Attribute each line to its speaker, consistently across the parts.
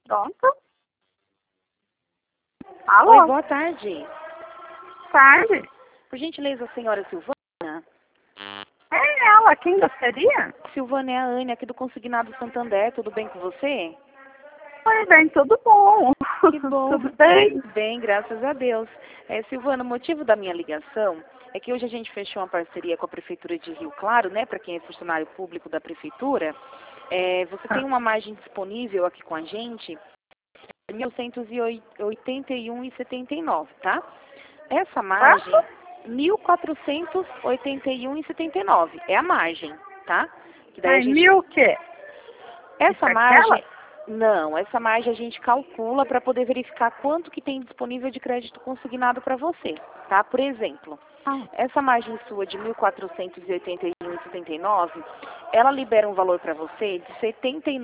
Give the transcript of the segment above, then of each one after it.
Speaker 1: Pronto. Alô?
Speaker 2: Oi, boa tarde.
Speaker 1: Tarde.
Speaker 2: Por gentileza, a senhora Silvana?
Speaker 1: É ela, quem gostaria?
Speaker 2: Silvana é a Anne, aqui do Consignado Santander. Tudo bem com você?
Speaker 1: Oi, bem, tudo bom.
Speaker 2: Que bom.
Speaker 1: Tudo bem?
Speaker 2: Bem, graças a Deus. Silvana, o motivo da minha ligação é que hoje a gente fechou uma parceria com a Prefeitura de Rio Claro, né? Para quem é funcionário público da Prefeitura. Você tem uma margem disponível aqui com a gente, R$ 1.481,79, tá? Essa margem,
Speaker 1: Quanto?
Speaker 2: R$ 1.481,79. É a margem, tá? Que daí a
Speaker 1: Ai,
Speaker 2: gente...
Speaker 1: mil o quê? Isso
Speaker 2: Essa
Speaker 1: é aquela?
Speaker 2: margem... Não, essa margem a gente calcula para poder verificar quanto que tem disponível de crédito consignado para você, tá? Por exemplo,
Speaker 1: Ah,
Speaker 2: essa margem sua de R$ 1.481,79, ela libera um valor para você de R$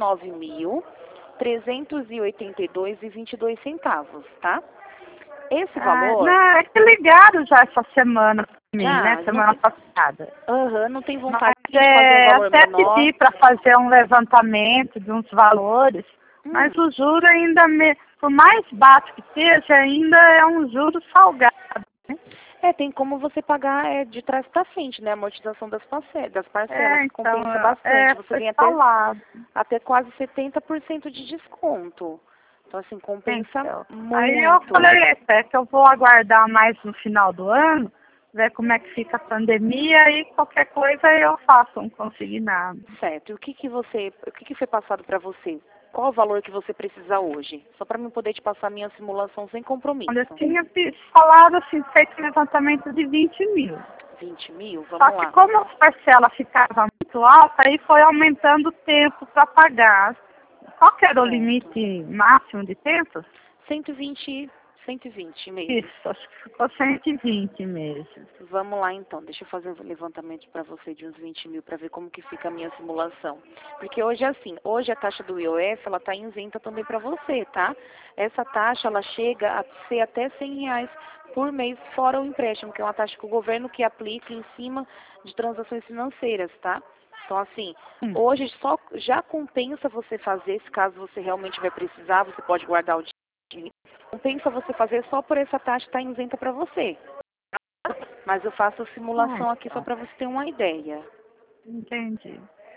Speaker 2: 79.382,22 centavos, tá? Esse valor,
Speaker 1: não, é que ligaram já essa semana pra mim, né?
Speaker 2: não
Speaker 1: Semana
Speaker 2: tem,
Speaker 1: passada.
Speaker 2: não tem
Speaker 1: Mas
Speaker 2: vontade de fazer um valor
Speaker 1: até
Speaker 2: menor?
Speaker 1: pedi para fazer um levantamento de uns valores, mas
Speaker 2: Hum,
Speaker 1: o juro ainda, por mais baixo que seja, ainda é um juro salgado. Né?
Speaker 2: tem como você pagar de trás para frente, né? A amortização das parcelas, que
Speaker 1: Então,
Speaker 2: compensa bastante. Você
Speaker 1: foi
Speaker 2: ganha
Speaker 1: falado.
Speaker 2: até quase 70% de desconto. Então, assim, compensa
Speaker 1: Então, aí eu
Speaker 2: muito.
Speaker 1: falei, é que eu vou aguardar mais no final do ano, ver como é que fica a pandemia e qualquer coisa eu faço um consignado.
Speaker 2: Certo. E o que que foi passado para você? Qual o valor que você precisa hoje? Só para eu poder te passar a minha simulação sem
Speaker 1: Quando eu
Speaker 2: compromisso.
Speaker 1: tinha falado assim, feito um levantamento de 20 mil.
Speaker 2: 20 mil?
Speaker 1: Só
Speaker 2: Vamos
Speaker 1: que
Speaker 2: lá.
Speaker 1: como a parcela ficava muito alta, aí foi aumentando o tempo para pagar. Qual que era o
Speaker 2: Certo.
Speaker 1: limite máximo de tempo?
Speaker 2: 120, 120 meses.
Speaker 1: Isso, acho que ficou 120 meses.
Speaker 2: Vamos lá então, deixa eu fazer um levantamento para você de uns 20 mil para ver como que fica a minha simulação. Porque hoje é assim, hoje a taxa do IOF ela está isenta também para você, tá? Essa taxa ela chega a ser até R$ 100 por mês fora o empréstimo, que é uma taxa que o governo que aplica em cima de transações financeiras, tá? Então assim,
Speaker 1: Hum.
Speaker 2: hoje só já compensa você fazer, se caso você realmente vai precisar, você pode guardar o dinheiro. Compensa você fazer só por essa taxa estar isenta para você. Mas eu faço a simulação aqui só
Speaker 1: Tá.
Speaker 2: para você ter uma ideia.
Speaker 1: Entendi.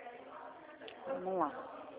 Speaker 2: Vamos lá.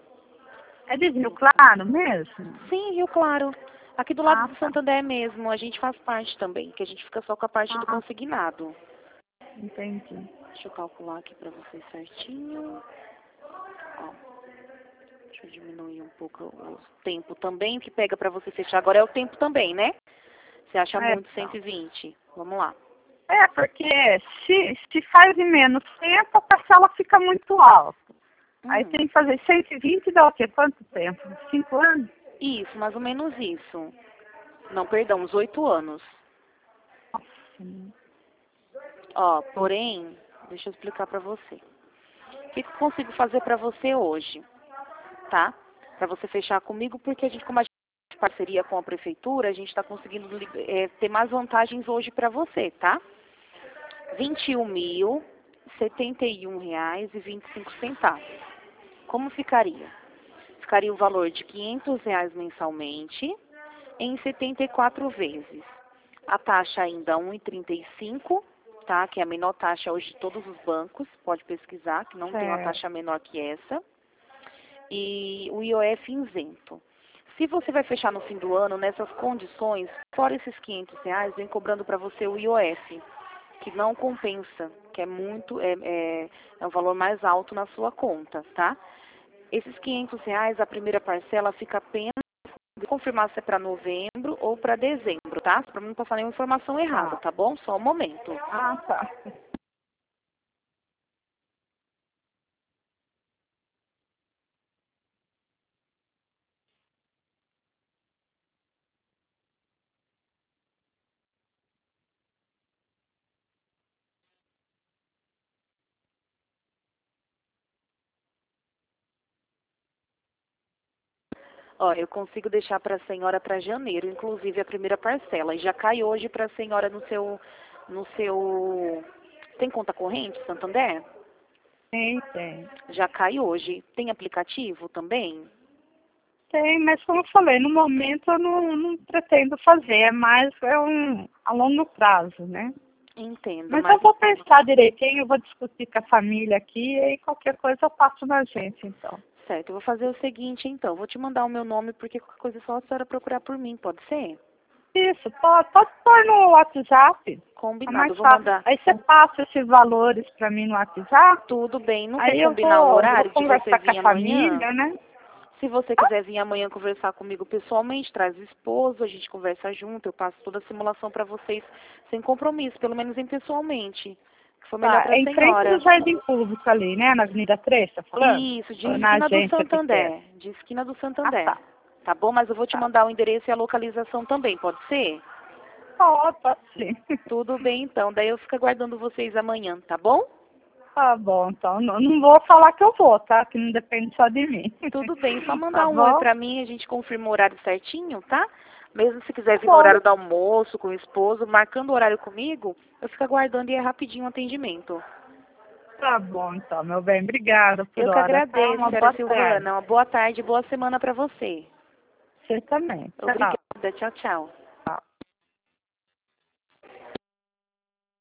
Speaker 1: É de Rio Claro mesmo?
Speaker 2: Sim, Rio Claro. Aqui do lado
Speaker 1: Ah,
Speaker 2: do
Speaker 1: tá.
Speaker 2: Santander mesmo, a gente faz parte também, que a gente fica só com a parte do
Speaker 1: Ah,
Speaker 2: consignado.
Speaker 1: entendi.
Speaker 2: Deixa eu calcular aqui para vocês certinho. Ó, deixa eu diminuir um pouco o tempo também, o que pega para você fechar agora é o tempo também, né? Você acha
Speaker 1: É,
Speaker 2: muito
Speaker 1: então.
Speaker 2: 120? Vamos lá.
Speaker 1: Porque se faz em menos tempo, a parcela fica muito alta. Aí
Speaker 2: Hum,
Speaker 1: tem que fazer 120 dá o quê? Quanto tempo? 5 anos?
Speaker 2: isso, mais ou menos isso. Não, perdão, uns 8 anos.
Speaker 1: Nossa,
Speaker 2: Ó, porém, deixa eu explicar para você. O que que eu consigo fazer para você hoje, tá? Para você fechar comigo, porque como a gente tem parceria com a prefeitura, a gente está conseguindo ter mais vantagens hoje para você, tá? R$ 21.071,25. Como ficaria? Ficaria o valor de R$ 500 mensalmente em 74 vezes. A taxa ainda 1,35, tá? Que é a menor taxa hoje de todos os bancos. Pode pesquisar, que não tem uma
Speaker 1: certo.
Speaker 2: taxa menor que essa. E o IOF isento. Se você vai fechar no fim do ano, nessas condições, fora esses R$ 500, vem cobrando para você o IOF, que não compensa, que é muito, é um valor mais alto na sua conta, tá? Esses R$ 500, a primeira parcela fica apenas confirmar se é para novembro ou para dezembro, tá? Para não passar nenhuma informação errada,
Speaker 1: Tá.
Speaker 2: tá bom? Só um momento.
Speaker 1: Ah, tá.
Speaker 2: Ó, eu consigo deixar para a senhora para janeiro, inclusive a primeira parcela. E já cai hoje para a senhora no seu. Tem conta corrente, Santander?
Speaker 1: Tem.
Speaker 2: Já cai hoje. Tem aplicativo também?
Speaker 1: Tem, mas como eu falei, no momento eu não pretendo fazer, é mais a longo prazo, né?
Speaker 2: Entendo,
Speaker 1: Mas
Speaker 2: mas
Speaker 1: eu vou pensar direitinho, eu vou discutir com a família aqui e aí qualquer coisa eu passo na agência, então.
Speaker 2: certo, eu vou fazer o seguinte então, vou te mandar o meu nome porque qualquer coisa é só a senhora procurar por mim, pode ser?
Speaker 1: Isso, pode pôr no WhatsApp. É
Speaker 2: Combinado,
Speaker 1: mais
Speaker 2: eu vou
Speaker 1: fácil.
Speaker 2: mandar.
Speaker 1: Aí você passa esses valores para mim no WhatsApp,
Speaker 2: Tudo bem, não quer
Speaker 1: aí eu
Speaker 2: combinar o
Speaker 1: vou
Speaker 2: horário de você
Speaker 1: conversar com
Speaker 2: vir
Speaker 1: a
Speaker 2: amanhã?
Speaker 1: família, né?
Speaker 2: Se você quiser vir amanhã conversar comigo pessoalmente, traz o esposo, a gente conversa junto, eu passo toda a simulação para vocês sem compromisso, pelo menos em pessoalmente, que for melhor
Speaker 1: Tá,
Speaker 2: para
Speaker 1: é
Speaker 2: a
Speaker 1: em frente do
Speaker 2: senhora.
Speaker 1: Jardim Público ali, né? Na Avenida 3, tá falando?
Speaker 2: Isso, de
Speaker 1: Ou na
Speaker 2: esquina do
Speaker 1: agência pequena?
Speaker 2: Santander, de esquina do
Speaker 1: Ah,
Speaker 2: Santander.
Speaker 1: tá.
Speaker 2: Tá bom? Mas eu vou te
Speaker 1: Tá.
Speaker 2: mandar o endereço e a localização também, pode ser?
Speaker 1: Pode sim.
Speaker 2: Tudo bem então, daí eu fico aguardando vocês amanhã, tá bom?
Speaker 1: Tá bom, então. Não vou falar que eu vou, tá? Que não depende só de mim.
Speaker 2: Tudo bem, só
Speaker 1: Tá
Speaker 2: mandar um oi
Speaker 1: bom?
Speaker 2: pra mim e a gente confirma o horário certinho, tá? Mesmo se quiser
Speaker 1: Tá
Speaker 2: vir no
Speaker 1: bom.
Speaker 2: horário do almoço com o esposo, marcando o horário comigo, eu fico aguardando e é rapidinho o atendimento.
Speaker 1: Tá bom, então, meu bem. Obrigada por
Speaker 2: Eu que
Speaker 1: hora, tá?
Speaker 2: agradeço,
Speaker 1: Uma
Speaker 2: senhora
Speaker 1: boa tarde.
Speaker 2: Silvana. Uma boa tarde, boa semana pra você.
Speaker 1: Você também. Tchau.
Speaker 2: Obrigada, tchau, tchau.